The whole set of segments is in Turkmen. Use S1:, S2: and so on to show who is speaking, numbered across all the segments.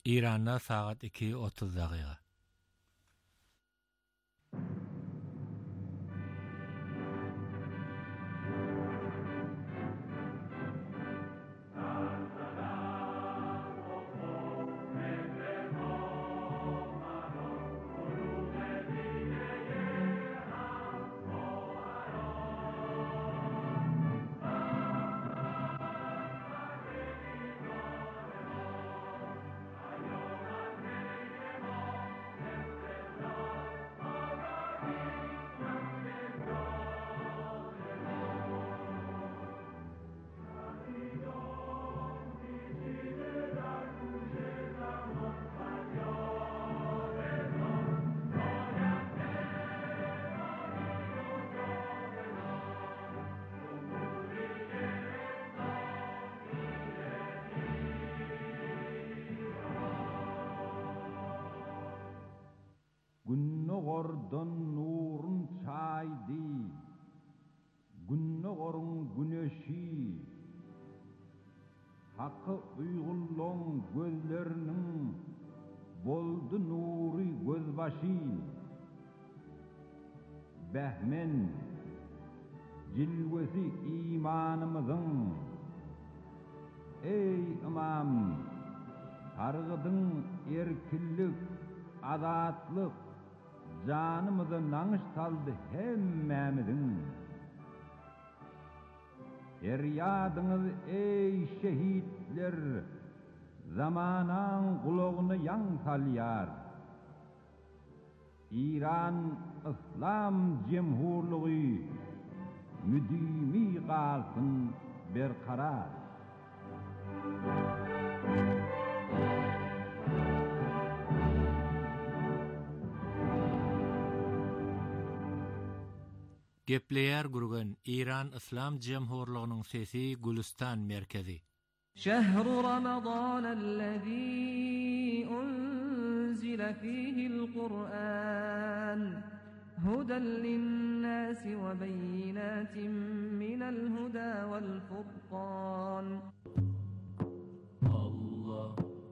S1: İran'da saat 2:30 daqiqa.
S2: Günnogordan nurun çaydı, günnogorun güneşi, hakkı uygulluğun gözlerinin boldu nuri gözbaşı. Behmen, cilvesi imanımızın, ey imam, targıdın erkillik, azatlık, canımızı nanış saldı hemmemizin. Feryadınız ey şehitler, zamanan kulağını yan salyar. İran İslam Cemhurluğu müdimi kalsın berkarar.
S1: Gepleyer gurgan İran İslam Cemhurluğu'nun sesi Gülistan merkezi.
S3: شهر رمضان الذي أنزل فيه القرآن هدى للناس وبينات من الهدى والفرقان الله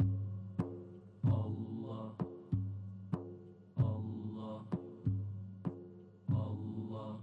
S3: الله الله الله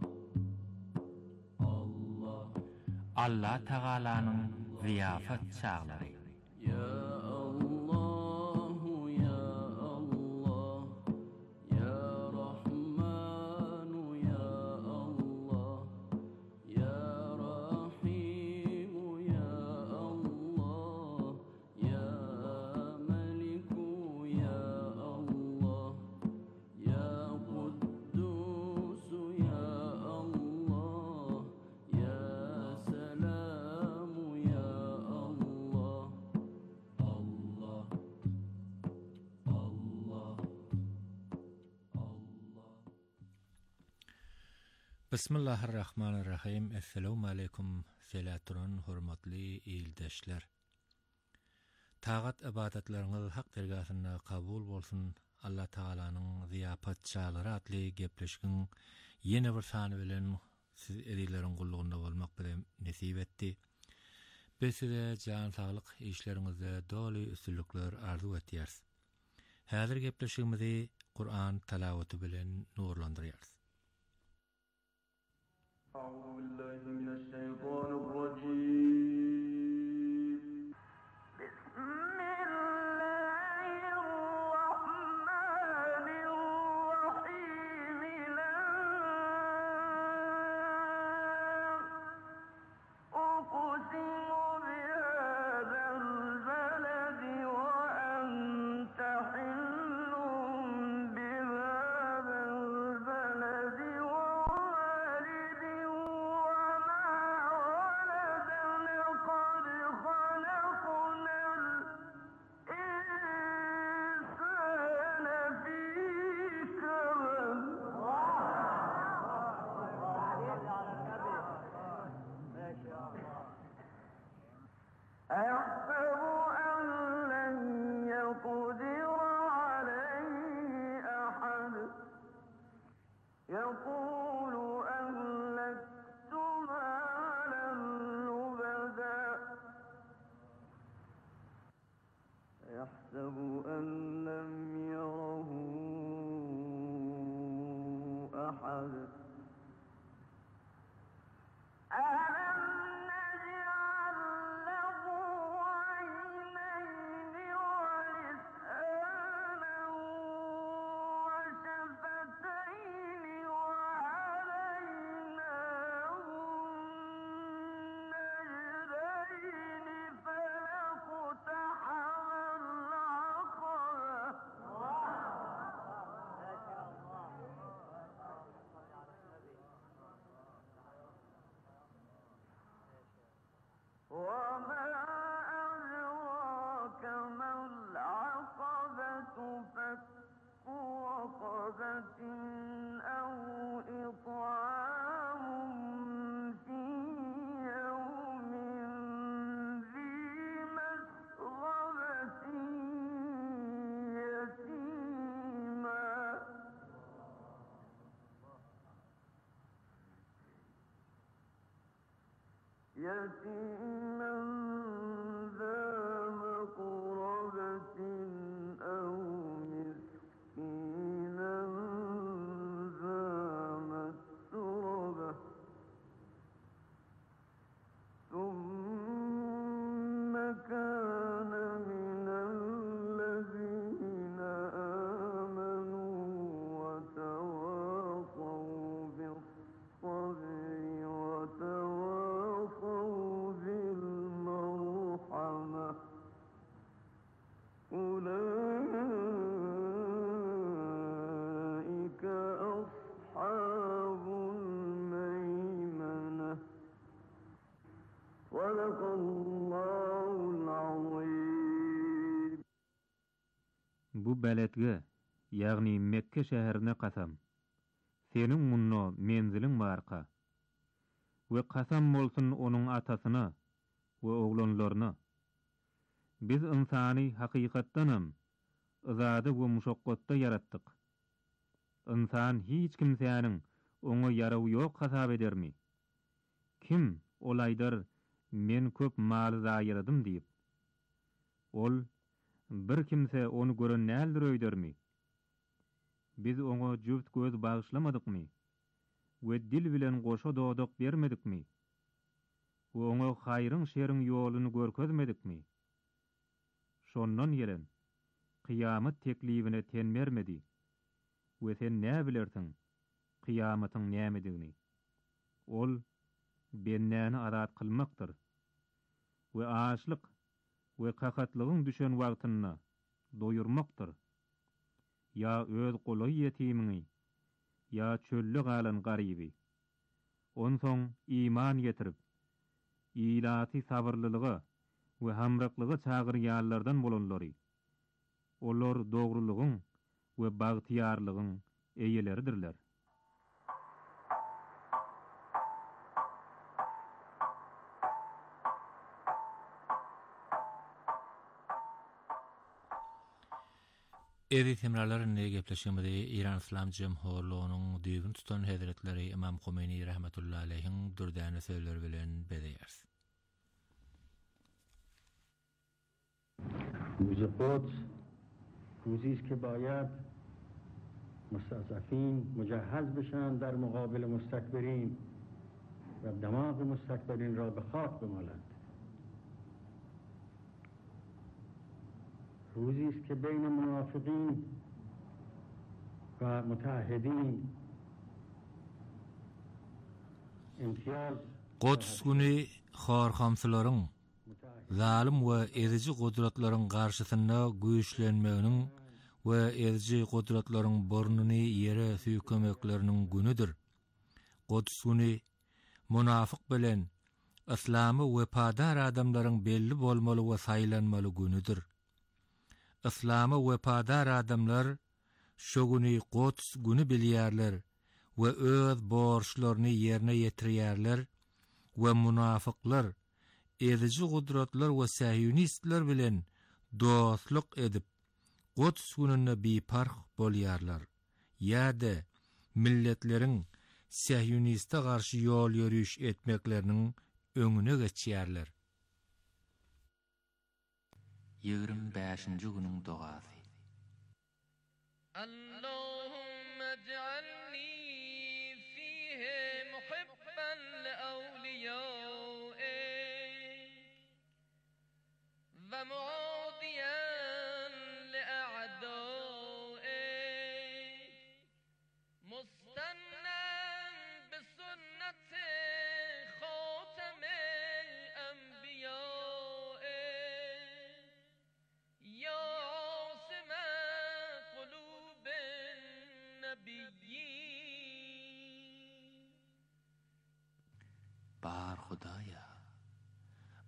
S3: الله
S1: Allah Teala'nın ziyafet çağları.
S3: Ya Allah, ya Allah, ya Rahman, ya Allah, ya Rahim, ya Allah, ya Malik, ya Allah, ya Quddus, ya Allah, ya Salam, ya Allah, Allah, Allah, Allah.
S1: Bismillahirrahmanirrahim. Assalamu alaikum. Selatun hurmatly ildeşler. Tağat ibadetleriniz hak dergahında kabul bolsun. Allah Teala'nın ziyafet çağları adlı gepleşkin yeni bir sany bilen siz edilerin kulluğunda bolmak bilen nesip etdi. Biz size can sağlık işlerinizde dolu üstünlükler arzu etýäris. Häzir gepleşigimizi Kur'an tilawaty bilen nurlandyrýarys.
S3: أعوذ بالله من الشيطان الرجيم بسم الله الرحمن الرحيم لا أقسم بهذا البلد وأنت حل بهذا البلد ووالد وما ولد لقد خلقنا الإنسان في كبد أيحسب أن لن يقدر عليه أحد يقول أهلكت مالا لبدا يحسب أحد ألم نجعل له عينين ولسانا وشفتين وهديناه النجدين فلاقتحم العقبة وما أدراك ما العقبة فك رقبة أو إطعام في يوم ذي مسغبة يتيما ذا مقربة أو مسكينا ذا متربة ثم كان من الذين آمنوا وتواصوا بالصبر وتواصوا بالمرحمة أولئك أصحاب الميمنة صدق الله العظيم.
S4: Bu beletge, ýagny Mekke şäherine kasam. Senin munno menzilin barka. Ve kasam bolsun onun atasyna we oglanlaryna. Biz insany hakykatdanam ızady we muşakkatda yaratdyk. İnsan hiç kimsäniň oňa yarawy ýok hasap edermi? Kim olaýdyr men köp mal zaýyradym diýip. Ol bir kimse onu gören nädir öýdermi? Biz oňa jüft göz bagyşlamadykmy? We dil bilen goşa dodok bermedikmi? We oňa haýryň şeriň ýoluny görkezmedikmi? Şondan gelen kıyamet teklifine tenmermedi. We sen näme bilersiň kıyamatyň nämedigini? Ol bennäni azat kılmakdyr. We açlyk we kakatlygyň düşen wagtyna doýurmakdyr. Ya öz goly ýetimini, ya çöllü galan garyby. Onsoň iman getirip, ilaty sabırlylygy we hamraklygy çagyrýarlardan bolanlary. Olar dogrulygyň we bagtyarlygyň eýeleridirler.
S1: Eri temraların ne gepleşmedi İran İslam Cemhurluğu'nun düýbün tutan Hazretleri İmam Khomeini rahmetullahi aleyhin dürdäne sözler bilen bedeýär.
S5: Quds روزی است که باید مستضعفین مجهز بشن در مقابل مستکبرین و دماغ مستکبرین را به خاک بمالند. روزی است که بین منافقین و متعهدین امتیاز
S1: Quds günü harhamsylaryň zalim we ezici gudratlaryň garşysynda güýçlenmeginiň we ezici gudratlaryň burnuny ýere süýkemekleriniň günüdir. Quds günü munafyk bilen islamy wepadar adamlaryň belli bolmaly we saýlanmaly günüdir. Islamy wepadar adamlar şu günü Quds günü bilýärler we öz borçlaryny ýerine ýetirýärler we munafyklar ezici gudratlar we sahyunistler bilen dostluk edip Quds gününe biparh bolýarlar. Ýa-da milletleriň sahyuniste garşy ýol ýürüş etmekleriniň öňüne geçýärler. 25-nji günüň dugasy.
S6: Allahumma ij'alni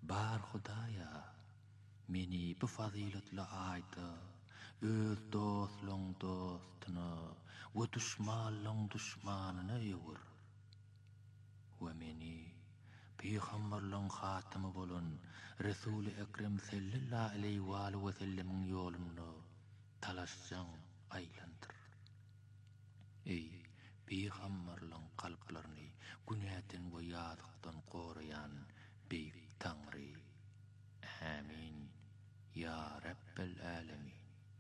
S1: Bar Hudaya, meni bu faziletli ayda, öz dostluň dostuny, we düşmanlyň düşmanyny ýewir. We meni Peygamberliň hatymy bolan Resul-i Ekrem sallallahu aleyhi ve sellemin ýoluny talaşjaň aýlandyr. Ey Peygamberliň kalplaryny günäden we ýazykdan gorayan beýik Tangry. Amin. Ya Rabbel Alamin.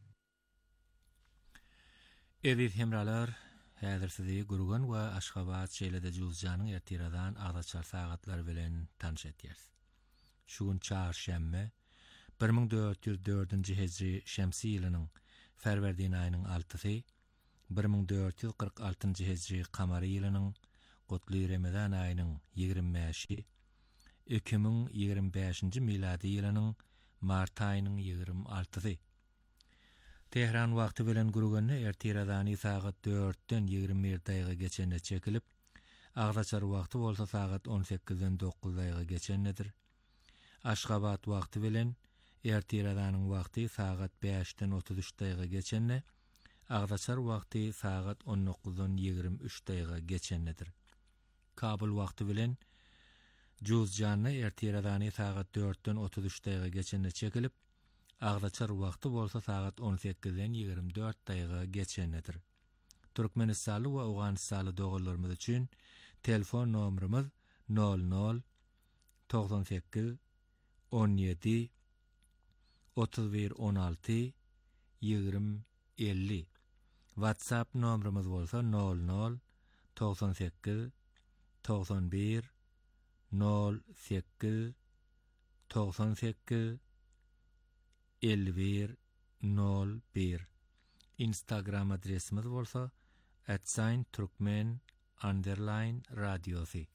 S1: Eziz hemralar, häzir sizi Gurgan we Aşgabat şeýlede Juzjanyň ertiradan agdaçar sagatlar bilen tanış etýäris. Şu gün çarşembe 1404-nji hejri şemsi ýylynyň Ferwerdiň aýynyň 6-sy, 1446-njy hejri kamary ýylynyň Gotly Ramazan aýynyň 25-i, 2025-nji miladi ýylynyň mart aýynyň 26-sy. Tehran wagty bilen Gurgany ertiradany sagat 4-den 21 daýga geçende çekilip, agdaçar wagty bolsa sagat 18-den 9 daýga geçennedir. Aşgabat wagty bilen ertiradanyň wagty sagat 5-den 33 daýga geçenne, agdaçar wagty sagat 19-dan 23 daýga geçennedir. Kabul wagty bilen Juzjany ertiradany sagat 4-den 33 daýga geçende çekilip, agdaçar wagty bolsa sagat 18-den 24 daýga geçennedir. Türkmenistanly we Awganistanly dogallarymyz üçin telefon nomerimiz 00 98 17 31 16 20 50. WhatsApp nomerimiz bolsa 00 98 91 08 98 51 01. Instagram adresimiz bolsa @turkmen_radiosi.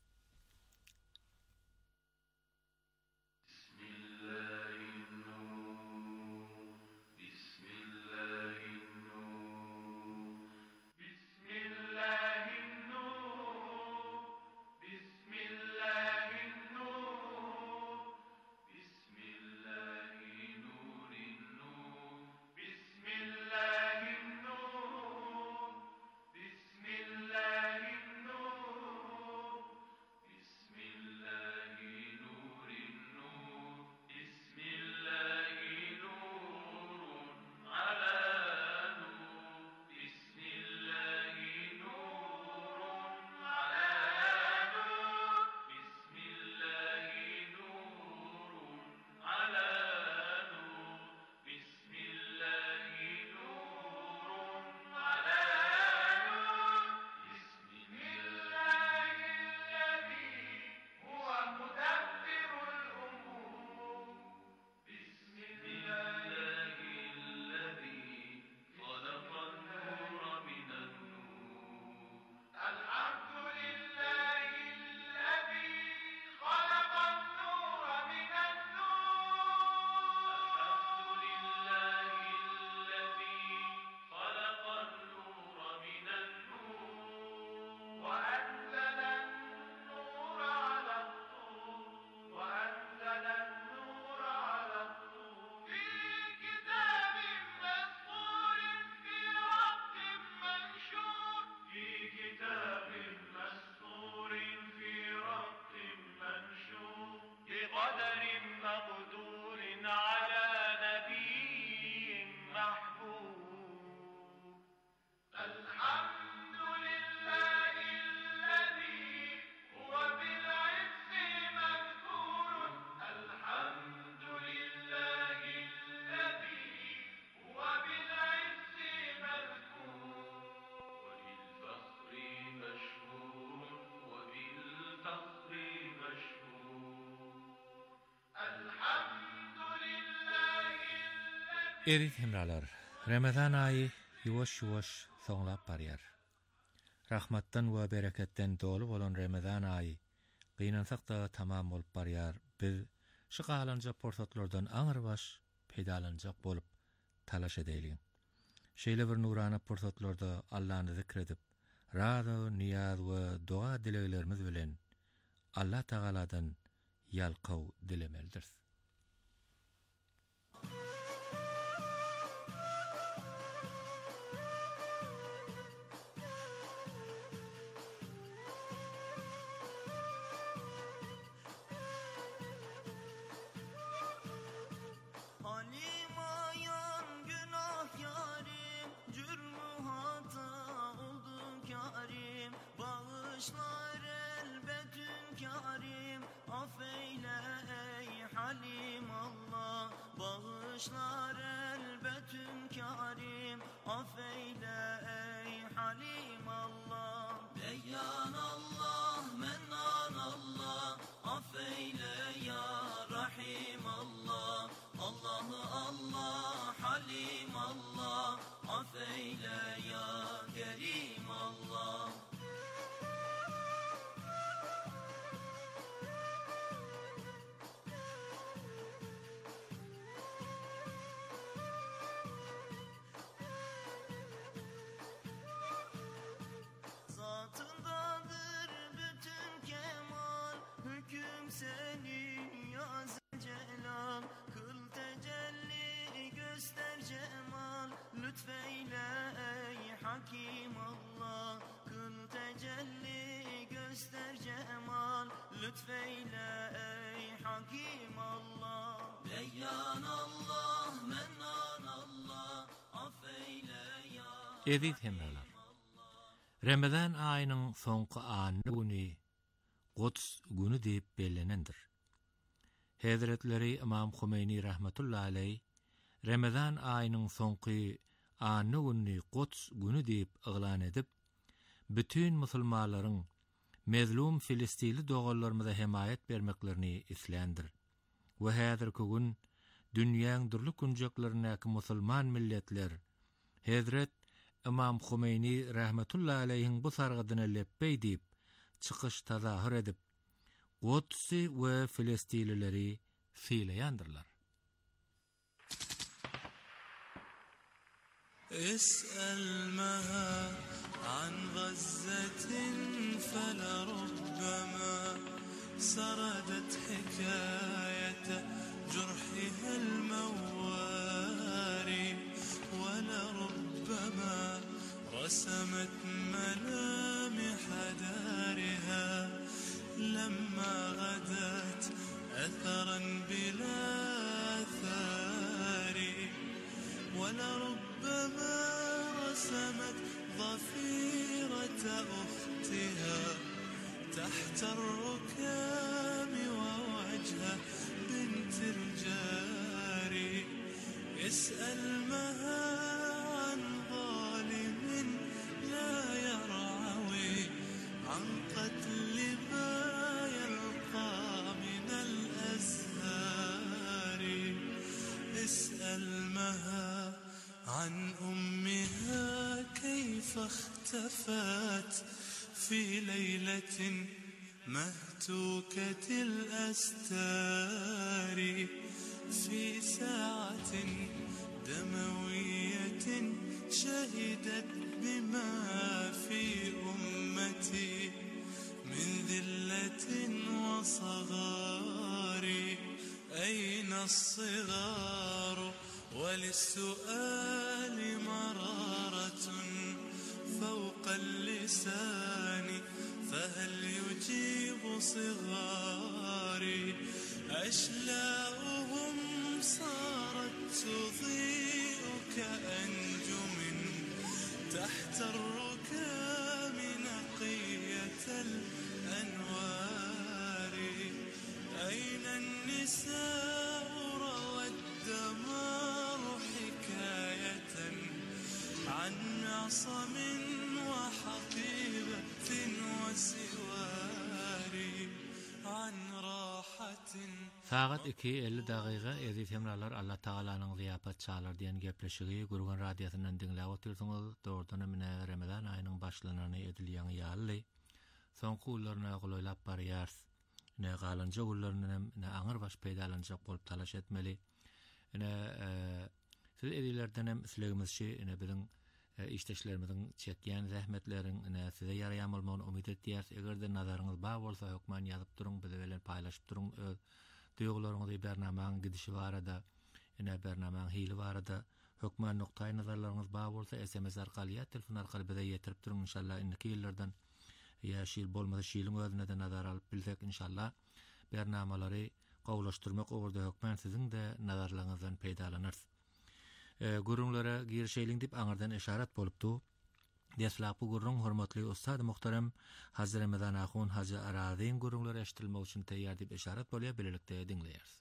S1: Eziz hemralar, Ramazan aýy ýuwaş-ýuwaş soňlap barýar. Rahmatdan we bereketden dolu bolan Ramazan aýy gynansak da tamam bolup barýar. Biz şu galanjak pursatlardan aňyrbaş peýdalanjak bolup talaş edeliň. Şeýle bir nurana pursatlarda Allahyny zikredip, razy, niyaz we dua dileglerimiz bilen Allah Taaladan yalqaw dilemeldir.
S6: Bağışlar elbetün kârim, affeyle ey halim Allah. Deyyan Allah, mennan Allah, affeyle ya Rahim Allah. Allah'ı Allah, halim Allah, affeyle ya Kerim Allah. Senin ya Celal, kıl tecelli göster cemal, lütfeyle ey Hakim Allah. Kıl tecelli göster cemal, lütfeyle ey Hakim Allah. Deyyan Allah, mennan Allah, affeyle ya.
S1: Edit hemralar. Ramazan ayının sonqı anı günü Quds günü deyip bellenendir. Hazretleri İmam Hümeyni rahmetullahi aleyh Ramazan ayının sonqı anı günü Quds günü deyip ıglan edip bütün musulmanların mezlum Filistinli doğullarımıza himayet vermeklerini islendir. Ve hazırki gün dünyanın durluk günceklerindeki musulman milletler Hazret İmam Hümeyni rahmetullahi aleyhin bu sargıdına leppey deyip çıkış tazahür edip Quds'i ve Filistinlileri fiileyandırlar.
S6: اسألمها عن غزة فلربما سردت حكاية جرحها المواري ولربما رسمت ملامح دارها لما غدت أثرا بلا آثار ولربما رسمت ضفيرة أختها تحت الركام ووجه بنت الجاري اسأل مها عن ظالم لا يرعوي عن قتل ما يلقى من الأزهار اسأل مها عن أمها كيف اختفت في ليلة مهتوكة الأستار في ساعة دموية شهدت بما في أمتي من ذلة وصغار أين الصغار وللسؤال مرارة فوق اللسان فهل يجيب صغاري أشلاؤهم صارت تضيء كأنجم تحت الركام نقية الأنوار أين النساء روى الدمار حكاية عن معصم وحقيبة وسوار عن راحة.
S1: Saat 2:50 daqiqa edit hemralar Allah Taala'nın ziyafat çalar diyen gepleşigi Gurgan radiosundan dinläp otursaňyz doğrudan mine Ramazan ayının başlanany edilýän ýaly soňky ullaryna golaýlap barýar. Ne galanja ullarynyň ne aňyr baş peýdalanjak bolup talaş etmeli. Siz edilerden hem islegimizçi biziň işleşlerimizin çekýän zähmetlerin size ýaraýan bolmagyny umyt etýär. Egerde nazaryňyz bar bolsa hökmen ýazyp duruň, bize bilen paýlaşyp duruň. Öz duýgularyňyzy bernamaň gidişi barada, bernamaň hili barada hökmen noktaý nazarlaryňyz bar bolsa SMS arkaly ýa telefon arkaly bize ýetirip duruň inşallah. Indiki ýyllardan ýa şeýle bolmasa şeýliň özüne de nazar alyp bilsek inşallah bernamalary gowlaşdyrmak ogurda hökmen siziň de nazarlaryňyzdan peýdalanýar. Gurunlara girişeýliň dip aňardan işaret bolupdy. Deslap bu gurun hormatly ustad muhterem Hazır Ramazan Ahun Hacı Arazyn gurunlara eşitilmek üçin teýýär dip işaret bolýar, bilelikde dinleýäris.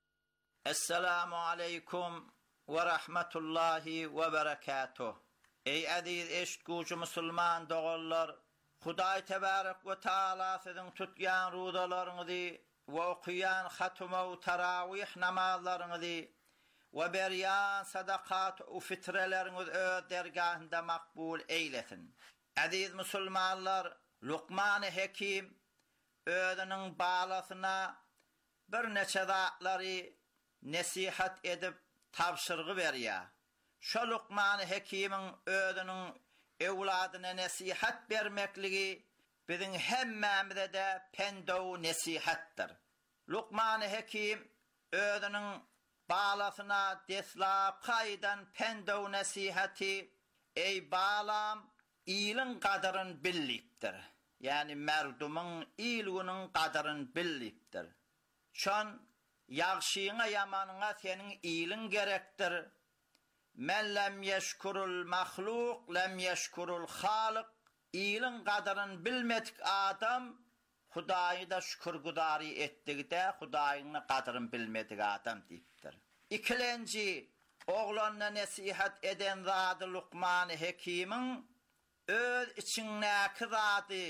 S7: Assalamu aleykum ve rahmetullahi ve berekatuh. Ey aziz eşitgüçi musulman dogullar, Hudaý tebarek ve taala siziň tutýan rudalaryňyzy we okuyan hatma we tarawih namazlaryňyzy ve berýän sadakat we fitreleriňiz öz dergahynda makbul eýlesin. Aziz musulmanlar, Luqman Hekim özüniň balasyna bir neçe zatlary nasihat edip tapşyrgy berýär. Şo Luqman Hekimiň özüniň ewladyna nasihat bermekligi biziň hemmämize de pendow nasihatdir. Luqman Hekim özüniň balasyna deslap kaýdan pendow nasihati: "Ey balam, iyiliň gadaryn billipdir." Yani merdumyň iyliginiň gadaryn billipdir. Şon ýagşyňa ýamanyňa seniň iyiliň gerekdir. Men lem yeşkurul mahluk lem yeşkurul halik. İyiliň gadaryn bilmedik adam Hudaýy da şükürgudary etdigide Hudaýyň gadaryn bilmedik adam diýipdir. İkilenci oglanyna nasihat eden zady Luqman Hekimiň öz içiňdäki zady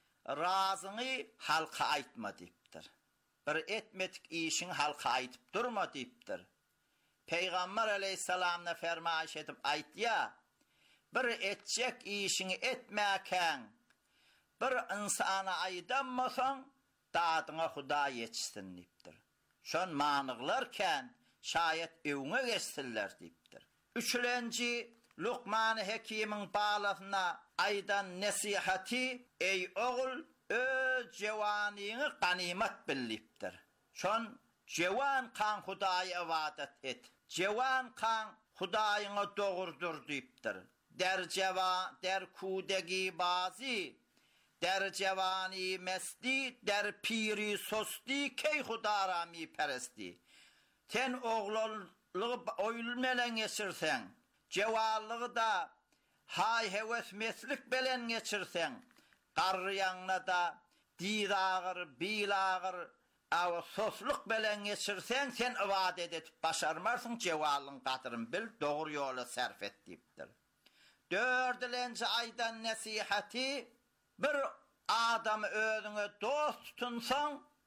S7: razyny halka aýtma diýipdir. Bir etmedik işin halka aýtyp durma diýipdir. Peygamber aleyhisselamna fermaýş edip aýtýa, bir etjek işini etmäken bir insana aýdanmasaň dadyňa Huda ýetişsin diýipdir. Şon manyglarken şayet öňe geçsinler diýipdir. Üçlenji Luqman Hekimiň balasyna aýdan nasihati: "Ey ogul, öz jewanyňy ganymat bilipdir. Şon jewan kan Hudaýa ibadat et. Jewan kan Hudaýyňa dogurdur diýipdir. Der jewan, der kudegi bazi, der jewani mesdi, der piri sosti, key Hudarami peresti. Sen oglanlygy oýulmelen geçirsen, jewanlygy da hay heves meslik belen geçirsen, garryaňna da didagır, bilagır, awa sosluk belen geçirsen sen ibadet edip başarmarsın, jewalyň gadaryn bil, dogry ýola sarf et diýipdir. Dördülenji aýdan nasihati: bir adamy özüňe dost tutunsaň,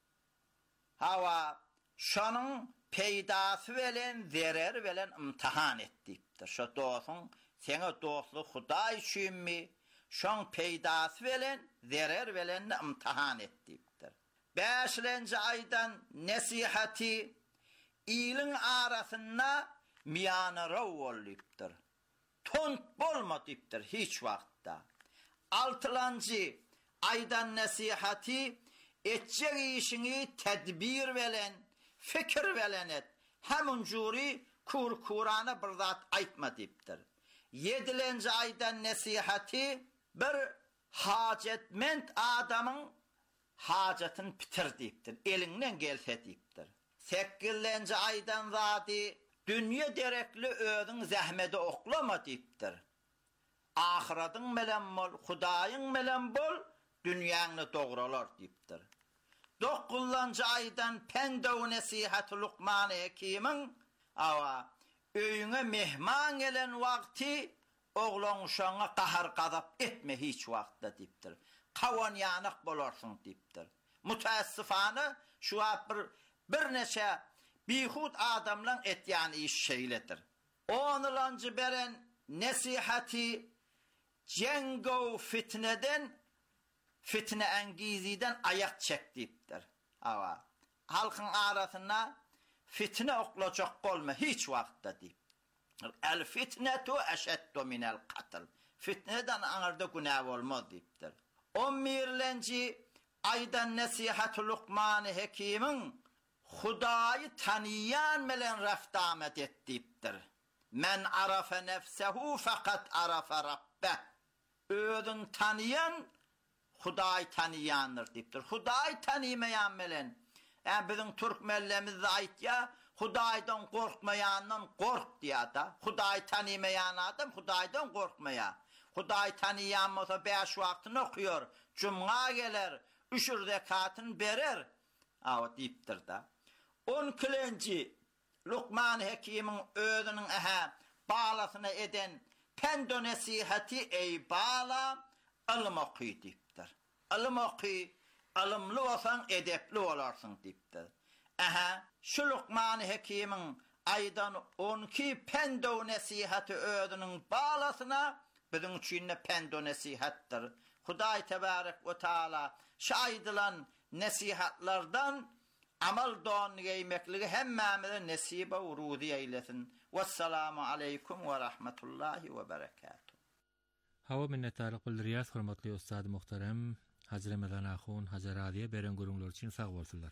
S7: hawa şonyň peýdasy bilen zerer bilen imtihan et diýipdir. Şo dostuň sene dostluk Hudaý üçinmi, şoň peýdasy bilen zerer bilen imtihan et diýipdir. Beşlenji aýdan nasihati: iyiliň arasynda miýanaraw bolýupdyr. Tont bolma diýipdir hiç wagtda. Altılanji aýdan nasihati: etjek işini tedbir bilen, fikir bilen et. Hemin juri kurana bir zat aýtma diýipdir. Yedilenji aýdan nasihati: bir hajatmend adamyň hajatyny bitir diýipdir. Elinden gelse diýipdir. Sekkilenji aýdan zady: dünýe derekli özüň zähmeti oklama diýipdir. Ahiratyň bilen bol, Hudaýyň bilen bol, dünýäňni doguralar diýipdir. Dokuzlanjy aýdan pendow nasihat Luqman Hekimiň: awa öýüňe mehman gelen wagty oglan uşaňa qahar qazap etme hiç wagtda diýipdir. Qawan ýanyk bolarsyň diýipdir. Mutaessifana şu bir neçe bihud adamlaň etýän iş şeýledir. Onlanjy beren nasihati: jengo fitneden, fitne engiziden ayak çek diýipdir. Awa halkyň arasyna fitne oklajak bolma hiç wagtda diýip. El fitnetu eşeddu minel katl. Fitneden anarda günah olmaz deyiptir. 11. aydan nasihat-ı Lukman-ı Hakim'in Hudayı tanıyan bilen raftamet et deyiptir. Men arafa nefsehu fakat arafa rabbeh. Ödün tanıyan Huday tanıyandır deyiptir. Huday tanıymayan bilen. Yani bizim Türk mellemizde ait ya Hudaydan korkmayandan kork diye da. Huday tanıymayan adam Hudaydan korkmaya. Huday tanıyan olsa 5 vaktini okuyor. Cuma gelir. 3 rekatını verir. O deyiptir da. 12. Lukman Hakim'in ödünün bağlasına eden pendo nesihati ey bağla ilm oku deyiptir. İlm oku, ilimli olsan edepli olarsın deyiptir. Şu Lukman Hakim'in aydan 12 pendo nesihati ödünün bağlasına bizim için pendo nesihattir. Huday Tebarek ve Teala şaydılan nesihatlardan amal doğan giymekliği hemmamide nesibe urudi eylesin. Vesselamu aleykum ve rahmetullahi ve berekatuhu.
S1: Hava minnettarlyk bildirýär, hormatly ustady muhterem Hacı Ramazan Ahun, Hacı Radiye beren görüňler üçin sag bolsunlar.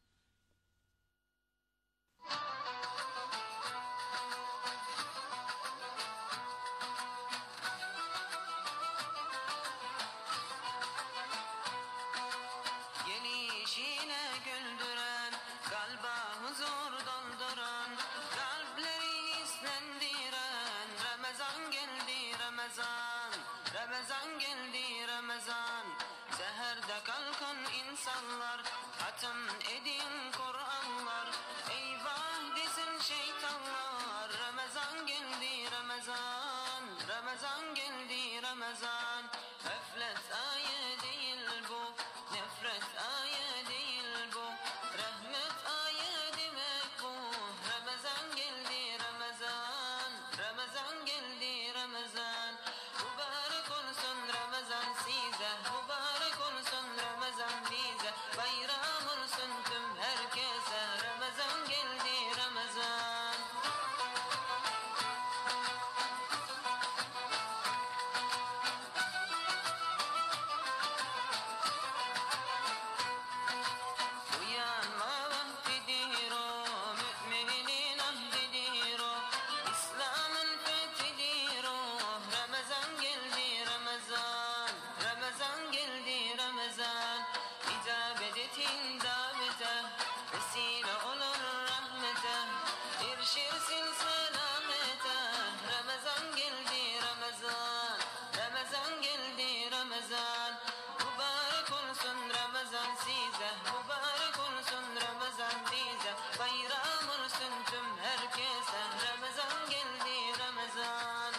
S8: Ramazan geldi Ramazan, seherde kalkan insanlar, hatim edin Kur'anlar, eyvah desin şeytanlar. Ramazan geldi Ramazan, Ramazan geldi Ramazan, gaflet ayı değil bu, nefret ayı değil bu, rahmet ayı demek bu. Ramazan geldi Ramazan, Ramazan geldi Ramazan. Mübarek olsun Ramazan size, mübarek olsun Ramazan bize, bayram olsun tüm herkese. Ramazan geldi Ramazan. Uyanma vaktidir o, müminin ahdidir o, İslam'ın fethidir o. Ramazan geldi Ramazan, Ramazan geldi Ramazan. İcabet etin davete, vesile olur rahmete, erişirsin selamete. Ramazan geldi Ramazan, Ramazan geldi Ramazan. Mübarek olsun Ramazan size, mübarek olsun Ramazan bize, bayram olsun tüm herkese. Ramazan geldi Ramazan.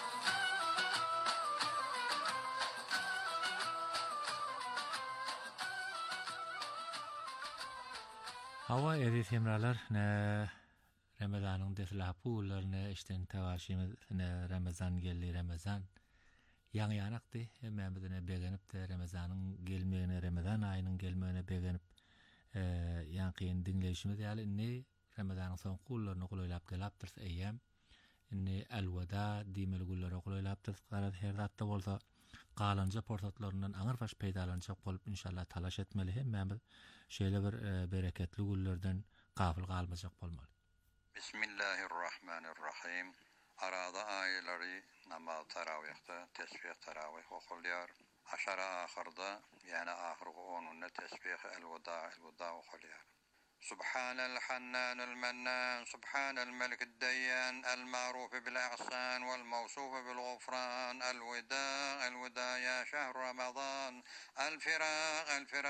S1: Hava edis hemralar ne Ramazanyň deslapularyny işten tawaşymy ne Ramazan geldi Ramazan ýaňy ýanakdy hemmemizine begenip de Ramazanyň gelmegine Ramazan aýynyň gelmegine begenip ýankyň dinleýişimiz ýaly ne Ramazanyň son kullaryny gulaýlap gelapdyr eýem ne alwada diýmeli gullara gulaýlapdyr garat her zatda bolsa galanca portatlaryndan aňyr baş peýdalanjak bolup inşallah talaş etmeli hemmemiz şeýle bir bereketli gullardan gafil galmajak bolmaly.
S9: Bismillahirrahmanirrahim. Arada ayları namaz tarawihte tesbih tarawih okulýar. Aşara ahırda yani ahırgı 10'unda tesbih el-veda okulýar. سبحان الحنان المنان سبحان الملك الديان المعروف بالإحسان والموصوف بالغفران الوداع يا شهر رمضان الفراق